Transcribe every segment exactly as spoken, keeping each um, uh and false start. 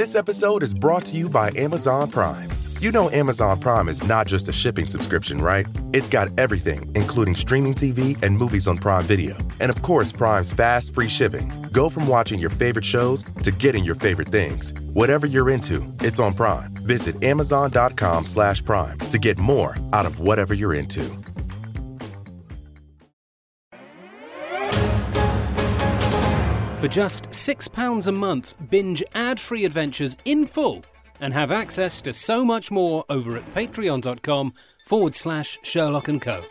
This episode is brought to you by Amazon Prime. You know Amazon Prime is not just a shipping subscription, right? It's got everything, including streaming T V and movies on Prime Video. And of course, Prime's fast, free shipping. Go from watching your favorite shows to getting your favorite things. Whatever you're into, it's on Prime. Visit amazon.com slash prime to get more out of whatever you're into. For just six pounds a month, binge ad-free adventures in full and have access to so much more over at patreon.com forward slash Sherlock and Co.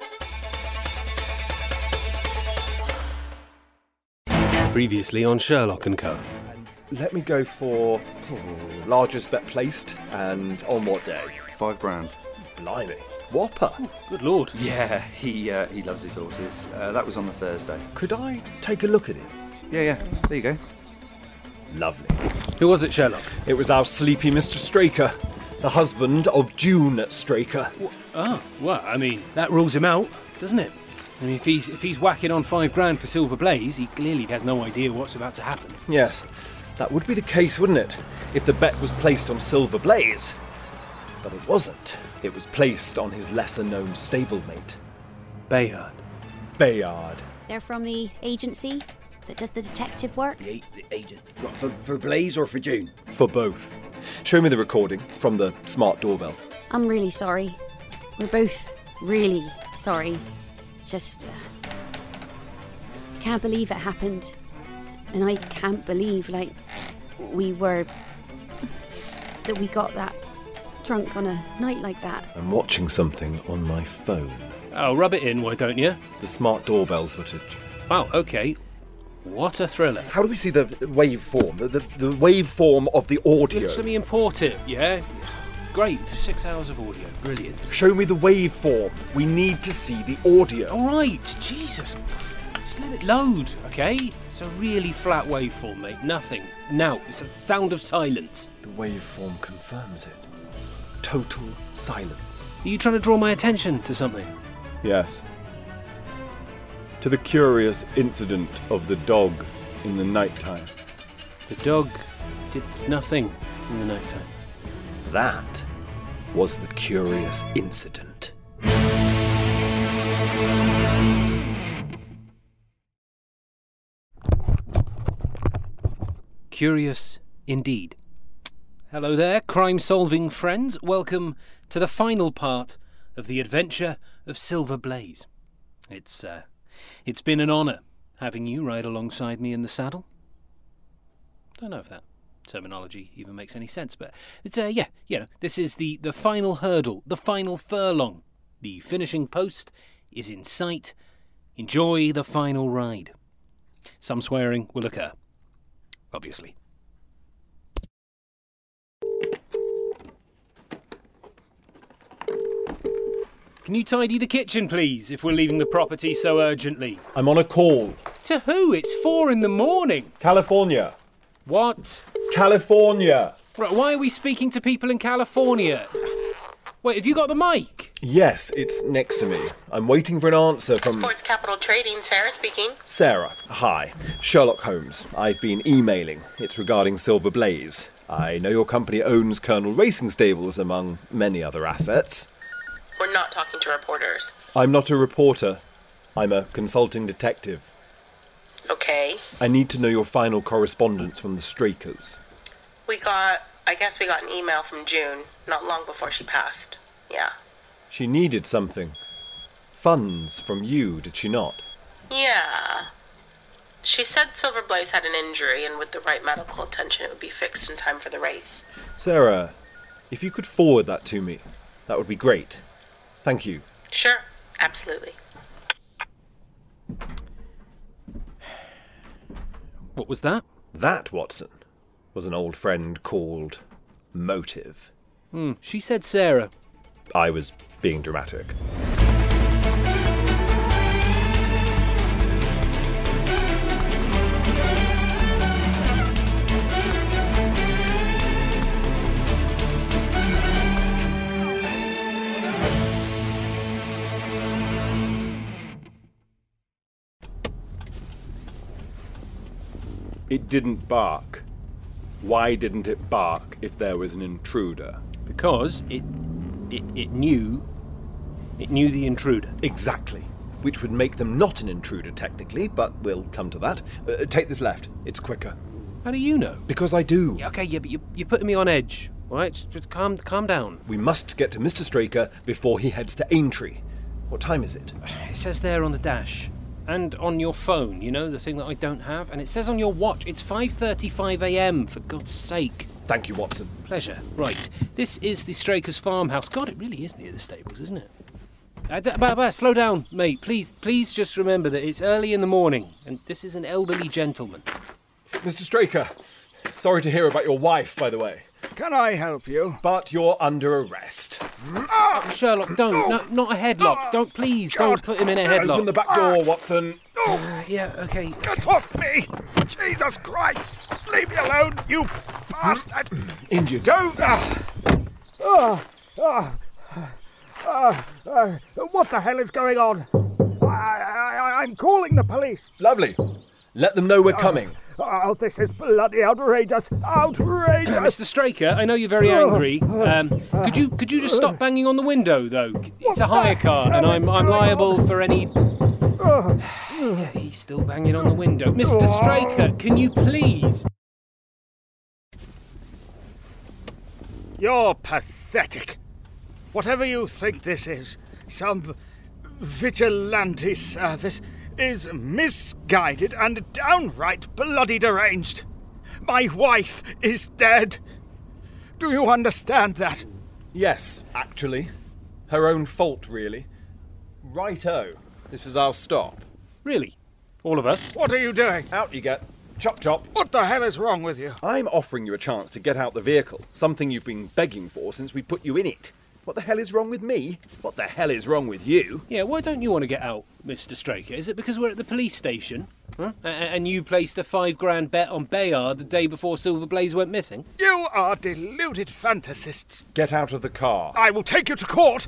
Previously on Sherlock and Co. Let me go for oh, largest bet placed, and on what day? Five grand. Blimey. Whopper. Ooh, good lord. Yeah, he uh, he loves his horses. Uh, that was on the Thursday. Could I take a look at him? Yeah, yeah. There you go. Lovely. Who was it, Sherlock? It was our sleepy Mister Straker, the husband of June Straker. Oh, well, I mean, that rules him out, doesn't it? I mean, if he's if he's whacking on five grand for Silver Blaze, he clearly has no idea what's about to happen. Yes, that would be the case, wouldn't it? If the bet was placed on Silver Blaze. But it wasn't. It was placed on his lesser-known stablemate, Bayard. Bayard. They're from the agency that does the detective work? The, the agent. What, for, for Blaze or for June? For both. Show me the recording from the smart doorbell. I'm really sorry. We're both really sorry. Just... Uh, can't believe it happened. And I can't believe, like, we were... that we got that drunk on a night like that. I'm watching something on my phone. Oh, rub it in, why don't you? The smart doorbell footage. Wow, okay. What a thriller. How do we see the waveform? The, the, the waveform of the audio? Let me import it, yeah? Great, six hours of audio, brilliant. Show me the waveform. We need to see the audio. All right, Jesus, just let it load, okay? It's a really flat waveform, mate, nothing. Now, it's a sound of silence. The waveform confirms it. Total silence. Are you trying to draw my attention to something? Yes. To the curious incident of the dog in the nighttime. The dog did nothing in the nighttime. That was the curious incident. Curious indeed. Hello there, crime-solving friends. Welcome to the final part of the adventure of Silver Blaze. It's, uh... It's been an honour having you ride alongside me in the saddle. Don't know if that terminology even makes any sense, but it's uh, yeah, you know, this is the, the final hurdle, the final furlong. The finishing post is in sight. Enjoy the final ride. Some swearing will occur, obviously. Can you tidy the kitchen, please, if we're leaving the property so urgently? I'm on a call. To who? It's four in the morning. California. What? California. Right, why are we speaking to people in California? Wait, have you got the mic? Yes, it's next to me. I'm waiting for an answer from... Sports Capital Trading, Sarah speaking. Sarah, hi. Sherlock Holmes. I've been emailing. It's regarding Silver Blaze. I know your company owns Colonel Racing Stables, among many other assets. We're not talking to reporters. I'm not a reporter. I'm a consulting detective. Okay. I need to know your final correspondence from the Strakers. We got, I guess we got an email from June, not long before she passed. Yeah. She needed something. Funds from you, did she not? Yeah. She said Silver Blaze had an injury, and with the right medical attention, it would be fixed in time for the race. Sarah, if you could forward that to me, that would be great. Thank you. Sure, absolutely. What was that? That, Watson, was an old friend called Motive. Hmm, she said Sarah. I was being dramatic. It didn't bark. Why didn't it bark if there was an intruder? Because it, it, it knew, it knew the intruder. Exactly. Which would make them not an intruder, technically, but we'll come to that. Uh, take this left. It's quicker. How do you know? Because I do. Yeah, okay, yeah, but you, you're putting me on edge. All right, just, just calm, calm down. We must get to Mister Straker before he heads to Aintree. What time is it? It says there on the dash. And on your phone, you know, the thing that I don't have. And it says on your watch, it's five thirty-five a.m, for God's sake. Thank you, Watson. Pleasure. Right, this is the Straker's farmhouse. God, it really is near the stables, isn't it? Uh, d- bah, bah, slow down, mate. Please, please just remember that it's early in the morning, and this is an elderly gentleman. Mister Straker, sorry to hear about your wife, by the way. Can I help you? But you're under arrest. Oh, Sherlock, don't. No, not a headlock. Don't, please, don't put him in a headlock. Open the back door, Watson. Uh, yeah, okay. Get off me! Jesus Christ! Leave me alone, you bastard! In you go. Oh, oh, oh, oh, what the hell is going on? I, I, I'm calling the police. Lovely. Let them know we're coming. Oh, this is bloody outrageous! Outrageous! Uh, Mister Straker, I know you're very angry. Um, could you could you just stop banging on the window, though? It's a hire car, and I'm I'm liable for any. Yeah, he's still banging on the window. Mister Straker, can you please? You're pathetic. Whatever you think this is, some vigilante service, is misguided and downright bloody deranged. My wife is dead. Do you understand that? Yes, actually. Her own fault, really. Righto. This is our stop. Really? All of us? What are you doing? Out you get. Chop chop. What the hell is wrong with you? I'm offering you a chance to get out the vehicle, something you've been begging for since we put you in it. What the hell is wrong with me? What the hell is wrong with you? Yeah, why don't you want to get out, Mister Straker? Is it because we're at the police station? Huh? A- and you placed a five grand bet on Bayard the day before Silver Blaze went missing? You are deluded fantasists. Get out of the car. I will take you to court.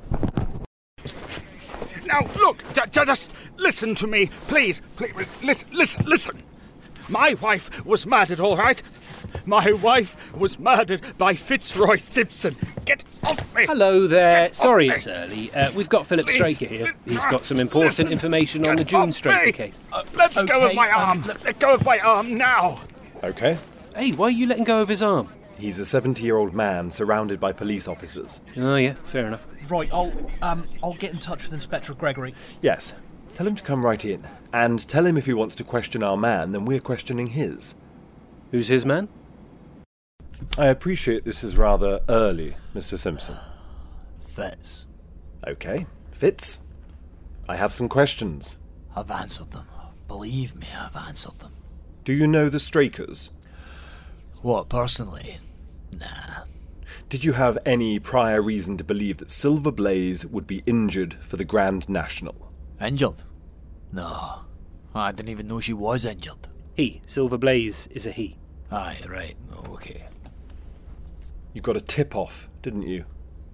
Now, look, j- j- just listen to me, please. Please, listen, listen, listen. My wife was murdered, all right? My wife was murdered by Fitzroy Simpson. Get off me! Hello there. Get Sorry off it's me. early. Uh, we've got Philip Please. Straker here. He's got some important Listen. information on the Get June off Straker me. case. Uh, let go okay, of my um, arm. let- Let go of my arm now. Okay. Hey, why are you letting go of his arm? He's a seventy-year-old man surrounded by police officers. Oh, yeah, fair enough. Right, I'll um, I'll get in touch with Inspector Gregory. Yes. Tell him to come right in. And tell him if he wants to question our man, then we're questioning his. Who's his man? I appreciate this is rather early, Mister Simpson. Fitz. Okay. Fitz? I have some questions. I've answered them. Believe me, I've answered them. Do you know the Strakers? What, personally? Nah. Did you have any prior reason to believe that Silver Blaze would be injured for the Grand National? Injured? No. I didn't even know she was injured. He. Silver Blaze is a he. Aye, right. Okay. You got a tip-off, didn't you?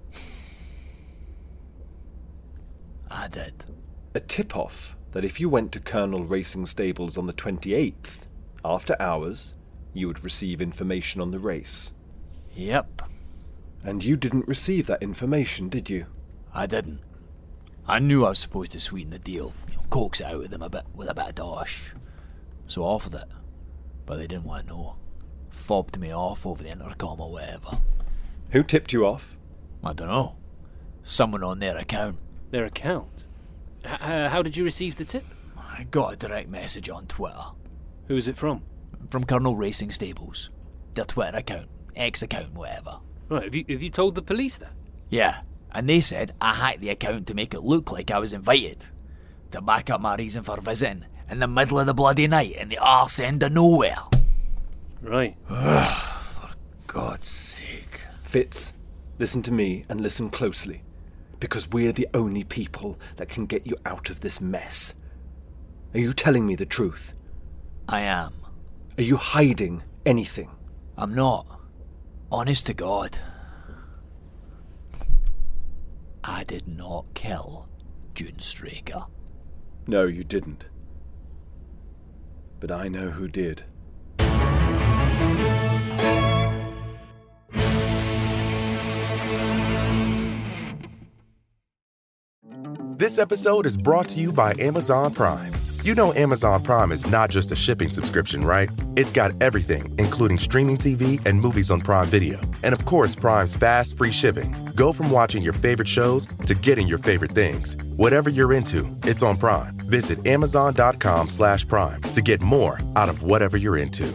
I did. A tip-off that if you went to Colonel Racing Stables on the twenty-eighth, after hours, you would receive information on the race. Yep. And you didn't receive that information, did you? I didn't. I knew I was supposed to sweeten the deal, you know, coax it out of them a bit with a bit of dosh. So I offered it, but they didn't want to know. Fobbed me off over the intercom or whatever. Who tipped you off? I don't know. Someone on their account. Their account? H- uh, how did you receive the tip? I got a direct message on Twitter. Who's it from? From Colonel Racing Stables. Their Twitter account. X account, whatever. Right, have you, have you told the police that? Yeah, and they said I hacked the account to make it look like I was invited. To back up my reason for visiting in the middle of the bloody night in the arse end of nowhere. Right. For God's sake. Fitz, listen to me and listen closely. Because we're the only people that can get you out of this mess. Are you telling me the truth? I am. Are you hiding anything? I'm not. Honest to God. I did not kill June Straker. No, you didn't. But I know who did. This episode is brought to you by Amazon Prime. You know Amazon Prime is not just a shipping subscription, right? It's got everything, including streaming T V and movies on Prime Video. And of course, Prime's fast, free shipping. Go from watching your favorite shows to getting your favorite things. Whatever you're into, it's on Prime. Visit amazon.com slash prime to get more out of whatever you're into.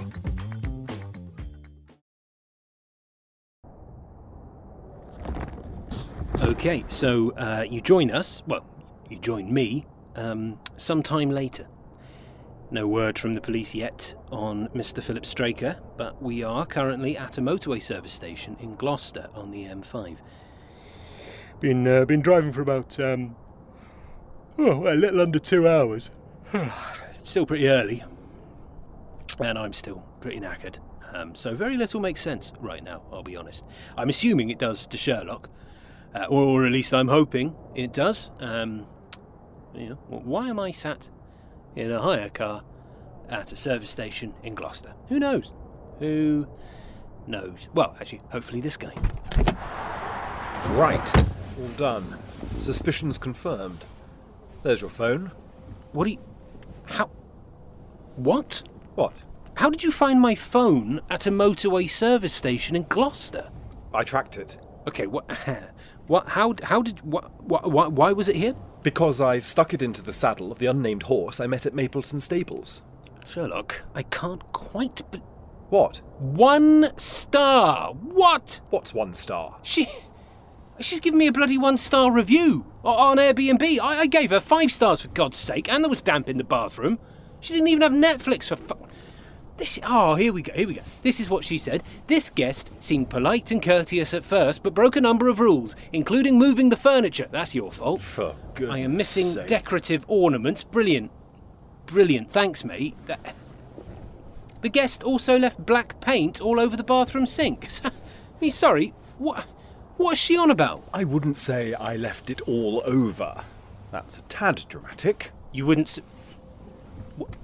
Okay, so uh, you join us, well, you join me, um, sometime later. No word from the police yet on Mister Philip Straker, but we are currently at a motorway service station in Gloucester on the M five. Been uh, been driving for about um, oh, a little under two hours. Still pretty early, and I'm still pretty knackered. Um, so very little makes sense right now, I'll be honest. I'm assuming it does to Sherlock, uh, or, or at least I'm hoping it does. Um, you know, why am I sat in a hire car at a service station in Gloucester? Who knows? Who knows? Well, actually, hopefully this guy. Right. All done. Suspicions confirmed. There's your phone. What do you... How... What? What? How did you find my phone at a motorway service station in Gloucester? I tracked it. Okay, what... What... How... How did... What... What... Why, why was it here? Because I stuck it into the saddle of the unnamed horse I met at Mapleton Stables. Sherlock, I can't quite... Be- What? One star! What? What's one star? She... She's given me a bloody one-star review on Airbnb. I, I gave her five stars, for God's sake, and there was damp in the bathroom. She didn't even have Netflix for fu- This... Oh, here we go, here we go. This is what she said. This guest seemed polite and courteous at first, but broke a number of rules, including moving the furniture. That's your fault. For goodness I am missing sake. decorative ornaments. Brilliant. Brilliant. Thanks, mate. That... The guest also left black paint all over the bathroom sink. I mean, sorry, what... What is she on about? I wouldn't say I left it all over. That's a tad dramatic. You wouldn't... S- what?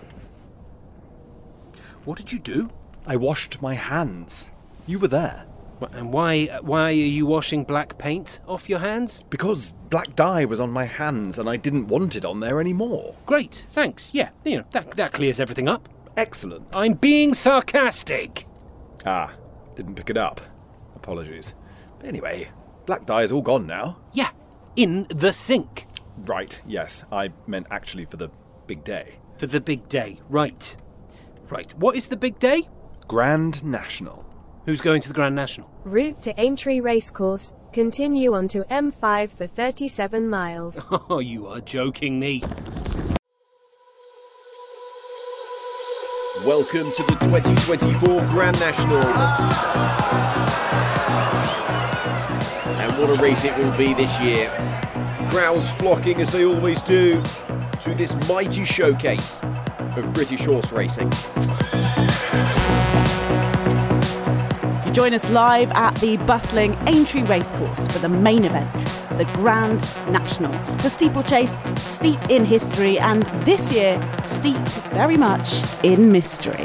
What did you do? I washed my hands. You were there. And why why are you washing black paint off your hands? Because black dye was on my hands and I didn't want it on there anymore. Great, thanks. Yeah, you know, that, that clears everything up. Excellent. I'm being sarcastic. Ah, didn't pick it up. Apologies. Anyway, black dye is all gone now. Yeah, in the sink. Right, yes. I meant actually for the big day. For the big day, right. Right, what is the big day? Grand National. Who's going to the Grand National? Route to Aintree Racecourse. Continue on to M five for thirty-seven miles. Oh, you are joking me. Welcome to the twenty twenty-four Grand National. And what a race it will be this year. Crowds flocking as they always do to this mighty showcase of British horse racing. You join us live at the bustling Aintree Racecourse for the main event, the Grand National. The steeplechase steeped in history and this year steeped very much in mystery.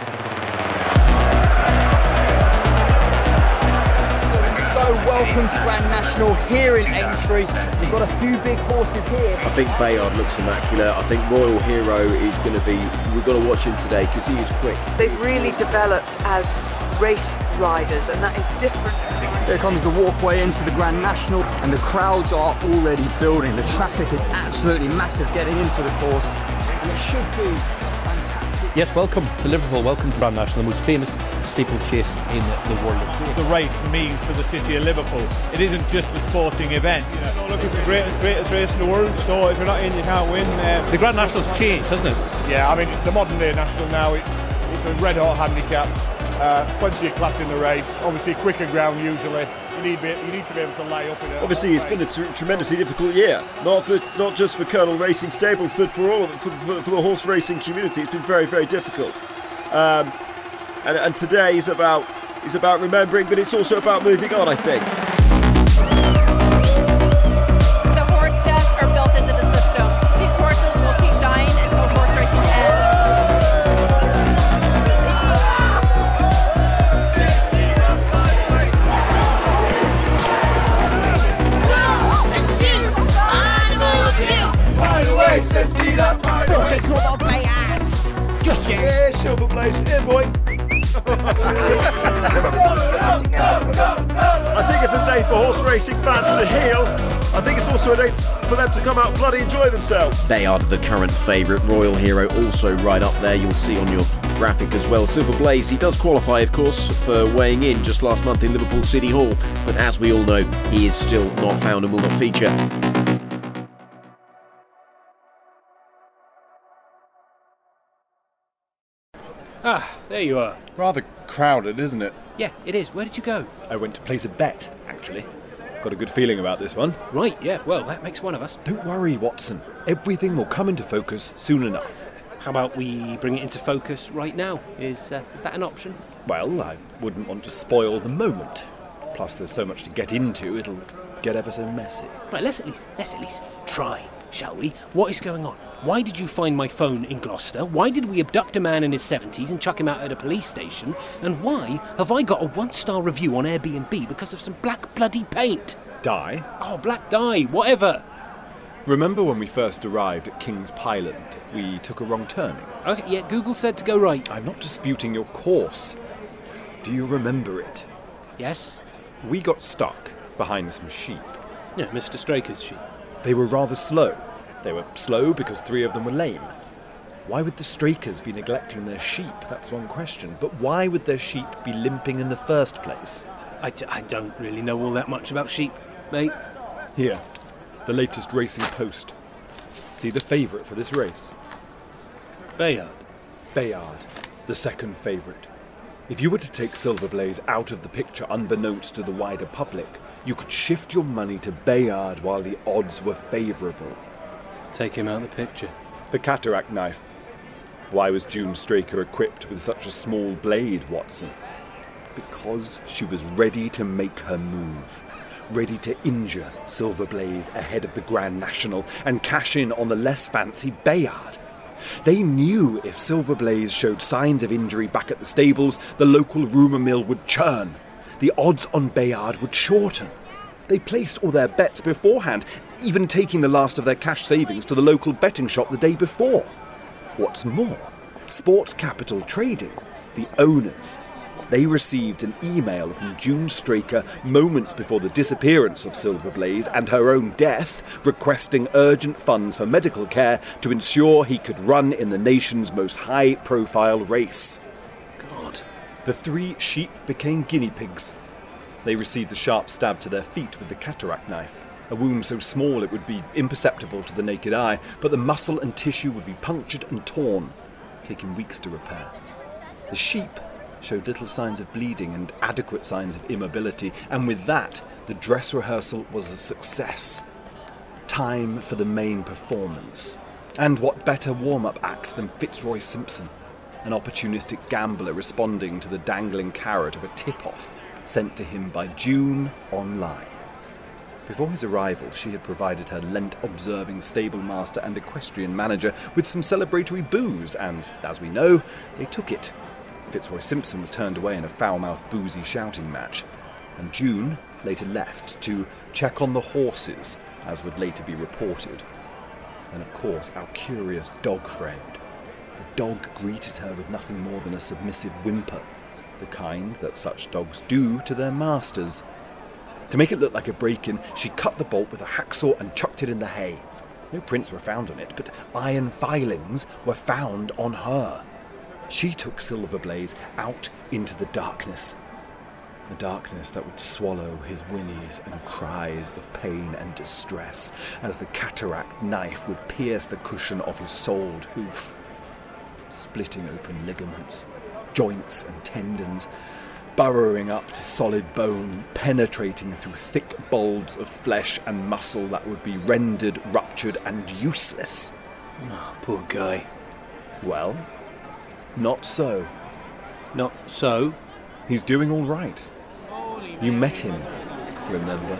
Welcome to Grand National here in Aintree. We've got a few big horses here. I think Bayard looks immaculate. I think Royal Hero is going to be, we've got to watch him today because he is quick. They've really developed as race riders and that is different. Here comes the walkway into the Grand National and the crowds are already building. The traffic is absolutely massive getting into the course and it should be a fantastic... Yes, welcome to Liverpool, welcome to Grand National, the most famous steeplechase in the world. The race means for the city of Liverpool. It isn't just a sporting event. You know, look, it's the greatest, greatest race in the world, so if you're not in, you can't win. Um, the Grand National's changed, hasn't it? Yeah, I mean, the modern day National now, it's it's a red hot handicap. Uh, plenty of class in the race. Obviously, quicker ground usually. You need, be, you need to be able to lay up in it. Obviously, it's been a tr- tremendously difficult year. Not for not just for Colonel Racing Stables, but for all of it, for, for, for the horse racing community. It's been very, very difficult. Um, and, and today is about is about remembering, but it's also about moving on, I think. The horse deaths are built into the system. These horses will keep dying until horse racing ends. Excuse, animal Blaze. In, boy. I think it's a day for horse racing fans to heal. I think it's also a day for them to come out and bloody enjoy themselves. Bayard, the current favourite, Royal Hero also right up there. You'll see on your graphic as well. Silver Blaze, he does qualify, of course, for weighing in just last month in Liverpool City Hall. But as we all know, he is still not found and will not feature. Ah, there you are. Rather crowded, isn't it? Yeah, it is. Where did you go? I went to place a bet, actually. Got a good feeling about this one. Right, yeah, well, that makes one of us. Don't worry, Watson. Everything will come into focus soon enough. How about we bring it into focus right now? Is uh, is that an option? Well, I wouldn't want to spoil the moment. Plus, there's so much to get into, it'll get ever so messy. Right, let's at least, let's at least try, shall we? What is going on? Why did you find my phone in Gloucester? Why did we abduct a man in his seventies and chuck him out at a police station? And why have I got a one-star review on Airbnb because of some black bloody paint? Dye? Oh, black dye, whatever. Remember when we first arrived at King's Pyland? We took a wrong turning. Okay, yeah, Google said to go right. I'm not disputing your course. Do you remember it? Yes. We got stuck behind some sheep. Yeah, Mister Straker's sheep. They were rather slow. They were slow because three of them were lame. Why would the Strakers be neglecting their sheep? That's one question. But why would their sheep be limping in the first place? I, d- I don't really know all that much about sheep, mate. Here, the latest Racing Post. See the favourite for this race? Bayard. Bayard, the second favourite. If you were to take Silver Blaze out of the picture unbeknownst to the wider public, you could shift your money to Bayard while the odds were favourable. Take him out of the picture. The cataract knife. Why was June Straker equipped with such a small blade, Watson? Because she was ready to make her move. Ready to injure Silver Blaze ahead of the Grand National and cash in on the less fancy Bayard. They knew if Silver Blaze showed signs of injury back at the stables, the local rumour mill would churn. The odds on Bayard would shorten. They placed all their bets beforehand, even taking the last of their cash savings to the local betting shop the day before. What's more, Sports Capital Trading, the owners, they received an email from June Straker moments before the disappearance of Silver Blaze and her own death, requesting urgent funds for medical care to ensure he could run in the nation's most high-profile race. God. The three sheep became guinea pigs. They received the sharp stab to their feet with the cataract knife, a wound so small it would be imperceptible to the naked eye, but the muscle and tissue would be punctured and torn, taking weeks to repair. The sheep showed little signs of bleeding and adequate signs of immobility, and with that, the dress rehearsal was a success. Time for the main performance. And what better warm-up act than Fitzroy Simpson, an opportunistic gambler responding to the dangling carrot of a tip-off sent to him by June online. Before his arrival, she had provided her Lent-observing stable-master and equestrian manager with some celebratory booze, and, as we know, they took it. Fitzroy Simpson was turned away in a foul-mouthed, boozy shouting match, and June later left to check on the horses, as would later be reported. And of course, our curious dog friend. The dog greeted her with nothing more than a submissive whimper, the kind that such dogs do to their masters. To make it look like a break-in, she cut the bolt with a hacksaw and chucked it in the hay. No prints were found on it, but iron filings were found on her. She took Silver Blaze out into the darkness. A darkness that would swallow his whinnies and cries of pain and distress as the cataract knife would pierce the cushion of his soiled hoof, splitting open ligaments, joints and tendons, burrowing up to solid bone, penetrating through thick bulbs of flesh and muscle that would be rendered, ruptured and useless. Oh, poor guy. Well, not so. Not so? He's doing all right. You met him, remember?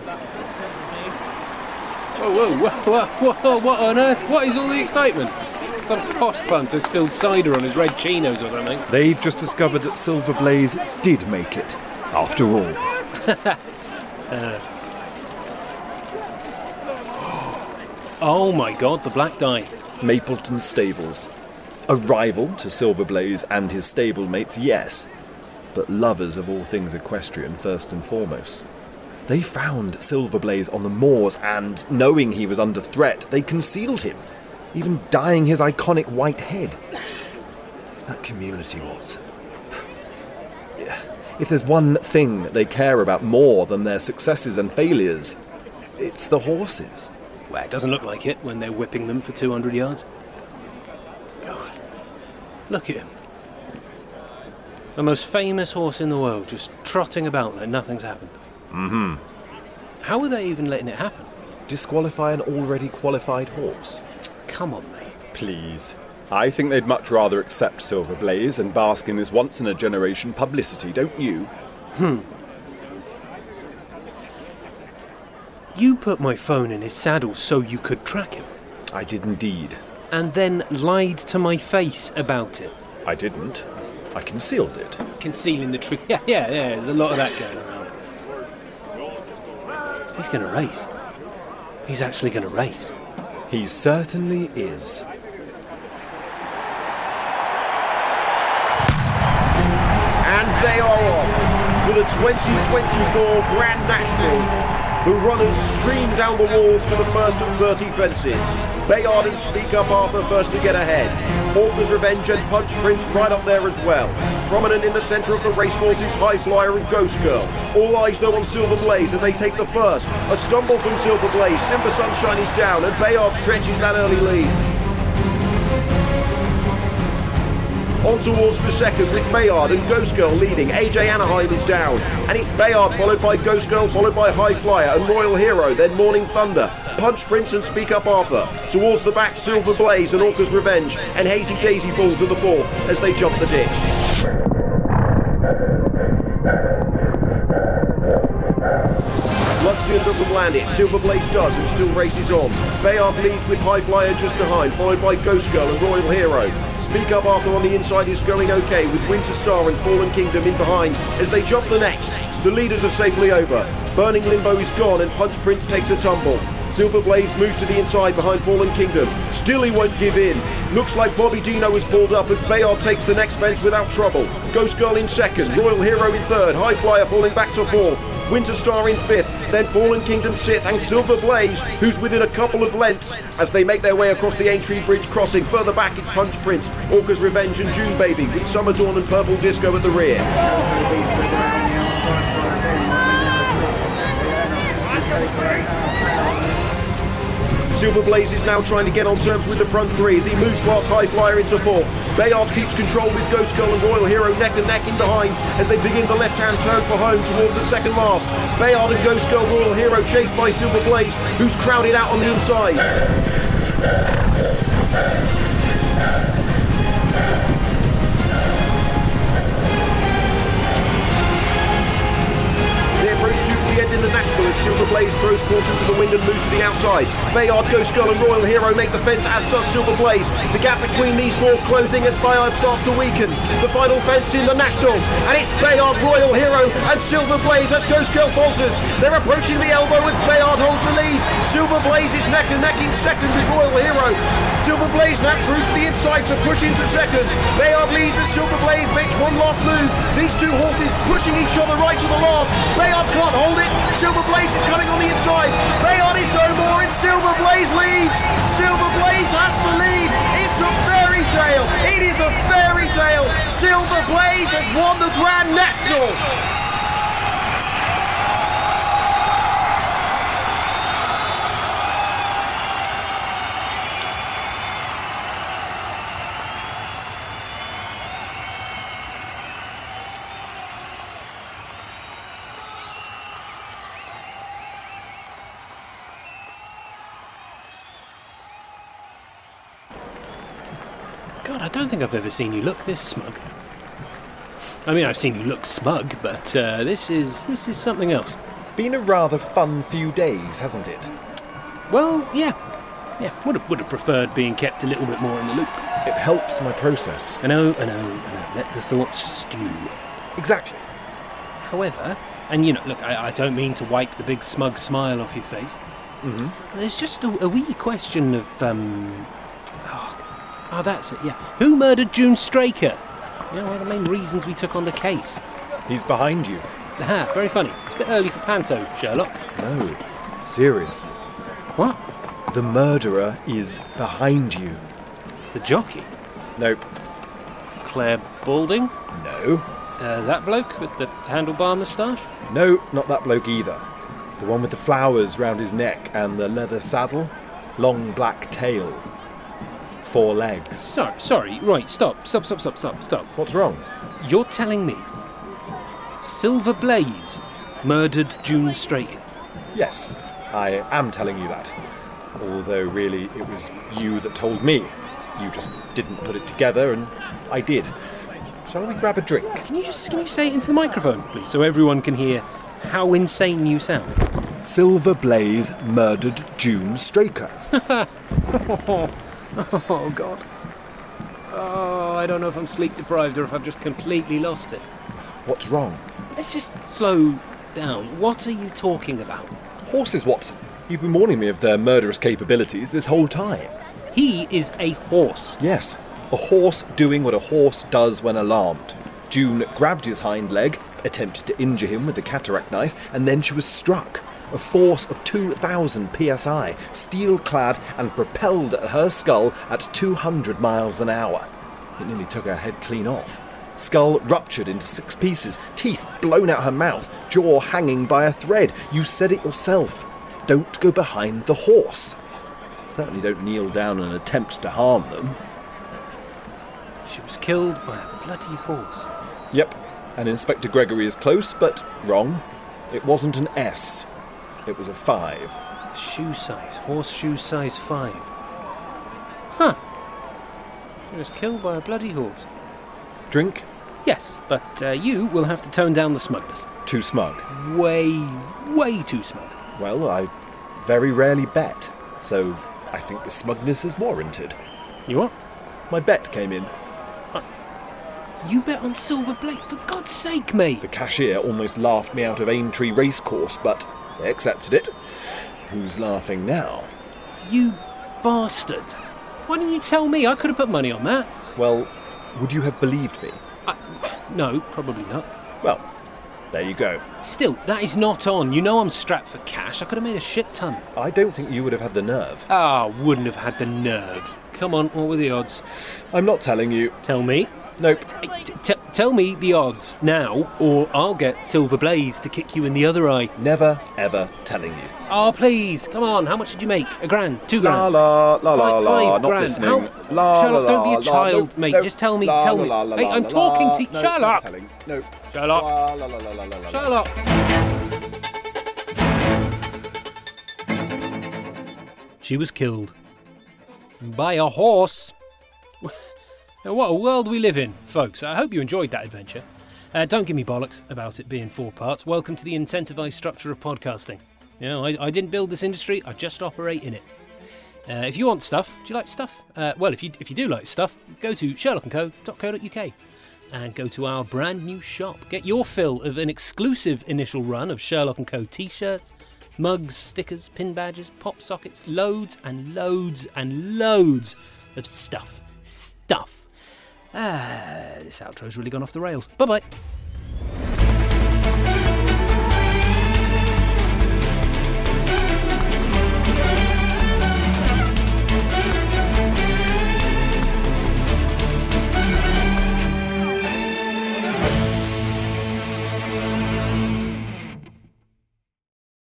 Whoa, whoa, whoa, whoa, whoa, what on earth? What is all the excitement? Some posh punter spilled cider on his red chinos or something. They've just discovered that Silver Blaze did make it, after all. uh. Oh my god, the black dye. Mapleton Stables. A rival to Silverblaze and his stablemates, yes, but lovers of all things equestrian first and foremost. They found Silverblaze on the moors and, knowing he was under threat, they concealed him, even dyeing his iconic white head. That community was... If there's one thing they care about more than their successes and failures, it's the horses. Well, it doesn't look like it when they're whipping them for two hundred yards. God, look at him. The most famous horse in the world, just trotting about like nothing's happened. Mm-hmm. How are they even letting it happen? Disqualify an already qualified horse? Come on, mate. Please. I think they'd much rather accept Silverblaze and bask in this once-in-a-generation publicity, don't you? Hmm. You put my phone in his saddle so you could track him. I did indeed. And then lied to my face about it. I didn't. I concealed it. Concealing the truth. Yeah, yeah, yeah, there's a lot of that going around. He's going to race. He's actually going to race. He certainly is. And they are off for the twenty twenty-four Grand National. The runners stream down the walls to the first of thirty fences. Bayard and Speak Up Arthur first to get ahead. Orca's Revenge and Punch Prince right up there as well. Prominent in the centre of the racecourse is High Flyer and Ghost Girl. All eyes though on Silverblaze, and they take the first. A stumble from Silverblaze, Simba Sunshine is down, and Bayard stretches that early lead. On towards the second with Bayard and Ghost Girl leading. A J Anaheim is down. And it's Bayard followed by Ghost Girl, followed by High Flyer and Royal Hero, then Morning Thunder. Punch Prince and Speak Up Arthur. Towards the back, Silverblaze and Orca's Revenge. And Hazy Daisy falls to the fourth as they jump the ditch. Luxian doesn't land it, Silverblaze does and still races on. Bayard leads with High Flyer just behind, followed by Ghost Girl and Royal Hero. Speak Up Arthur on the inside is going okay, with Winter Star and Fallen Kingdom in behind as they jump the next. The leaders are safely over. Burning Limbo is gone and Punch Prince takes a tumble. Silverblaze moves to the inside behind Fallen Kingdom. Still he won't give in. Looks like Bobby Dino has pulled up as Bayard takes the next fence without trouble. Ghost Girl in second, Royal Hero in third, High Flyer falling back to fourth. Winter Star in fifth, then Fallen Kingdom sixth, and Silverblaze, who's within a couple of lengths as they make their way across the Aintree Bridge crossing. Further back it's Punch Prince, Orca's Revenge and June Baby, with Summer Dawn and Purple Disco at the rear. Silverblaze is now trying to get on terms with the front three as he moves past High Flyer into fourth. Bayard keeps control with Ghost Girl and Royal Hero neck and neck in behind as they begin the left-hand turn for home towards the second last. Bayard and Ghost Girl, Royal Hero chased by Silverblaze, who's crowded out on the inside. They approach two for the end in the National as Silverblaze throws caution to the wind and moves to the outside. Bayard, Ghost Girl and Royal Hero make the fence, as does Silverblaze. The gap between these four closing as Bayard starts to weaken. The final fence in the National, and it's Bayard, Royal Hero and Silverblaze as Ghost Girl falters. They're approaching the elbow as Bayard holds the lead. Silverblaze is neck and neck in second with Royal Hero. Silverblaze now through to the inside to push into second. Bayard leads as Silverblaze makes one last move. These two horses pushing each other right to the last. Bayard can't hold it. Silverblaze is coming on the inside. Bayard is no more and Silverblaze leads. Silverblaze has the lead. It's a fairy tale. It is a fairy tale. Silverblaze has won the Grand National. God, I don't think I've ever seen you look this smug. I mean, I've seen you look smug, but uh, this is this is something else. Been a rather fun few days, hasn't it? Well, yeah. Yeah, would have, would have preferred being kept a little bit more in the loop. It helps my process. I know, I know, I know. Let the thoughts stew. Exactly. However, and you know, look, I, I don't mean to wipe the big smug smile off your face. Mm-hmm. There's just a, a wee question of, um... Oh, Oh, that's it, yeah. Who murdered June Straker? Yeah, one of the main reasons we took on the case. He's behind you. Ah, very funny. It's a bit early for panto, Sherlock. No, seriously. What? The murderer is behind you. The jockey? Nope. Claire Balding? No. Uh, that bloke with the handlebar moustache? No, not that bloke either. The one with the flowers round his neck and the leather saddle. Long black tail. Four legs. Sorry, sorry, right, stop, stop, stop, stop, stop, stop. What's wrong? You're telling me Silver Blaze murdered June Straker? Yes, I am telling you that. Although really it was you that told me. You just didn't put it together and I did. Shall we grab a drink? Can you just can you say it into the microphone, please, so everyone can hear how insane you sound? Silver Blaze murdered June Straker. Oh, God. Oh, I don't know if I'm sleep deprived or if I've just completely lost it. What's wrong? Let's just slow down. What are you talking about? Horses, Watson. You've been warning me of their murderous capabilities this whole time. He is a horse. Yes, a horse doing what a horse does when alarmed. June grabbed his hind leg, attempted to injure him with the cataract knife, and then she was struck. A force of two thousand P S I, steel-clad and propelled at her skull at two hundred miles an hour. It nearly took her head clean off. Skull ruptured into six pieces, teeth blown out her mouth, jaw hanging by a thread. You said it yourself. Don't go behind the horse. Certainly don't kneel down and attempt to harm them. She was killed by a bloody horse. Yep, and Inspector Gregory is close, but wrong. It wasn't an S. It was a five. Shoe size, horseshoe size five. Huh. She was killed by a bloody horse. Drink? Yes, but uh, you will have to tone down the smugness. Too smug? Way, way too smug. Well, I very rarely bet, so I think the smugness is warranted. You what? My bet came in. Uh, you bet on Silver Blaze? For God's sake, mate! The cashier almost laughed me out of Aintree Racecourse, but they accepted it. Who's laughing now? You bastard. Why didn't you tell me? I could have put money on that. Well, would you have believed me? I, no, probably not. Well, there you go. Still, that is not on. You know I'm strapped for cash. I could have made a shit ton. I don't think you would have had the nerve. Ah, oh, wouldn't have had the nerve. Come on, what were the odds? I'm not telling you. Tell me. Nope. T- t- tell me the odds now, or I'll get Silver Blaze to kick you in the other eye. Never, ever telling you. Oh, please, come on. How much did you make? A grand? Two grand? La la la la five, la. five Not grand. listening. How? La Sherlock, la don't be a la, child, no, mate. no, Just tell me. la, tell la, me. la, la, hey, la, I'm la, talking la, to you. no, Sherlock. not telling. No. Sherlock. La, la, la, la, la, la, la. Sherlock. She was killed by a horse. What a world we live in, folks. I hope you enjoyed that adventure. Uh, don't give me bollocks about it being four parts. Welcome to the incentivised structure of podcasting. You know, I, I didn't build this industry, I just operate in it. Uh, if you want stuff, do you like stuff? Uh, well, if you if you do like stuff, go to sherlock and co dot co dot uk and go to our brand new shop. Get your fill of an exclusive initial run of Sherlock and Co t-shirts, mugs, stickers, pin badges, pop sockets, loads and loads and loads of stuff. Stuff. Ah, this outro's really gone off the rails. Bye-bye.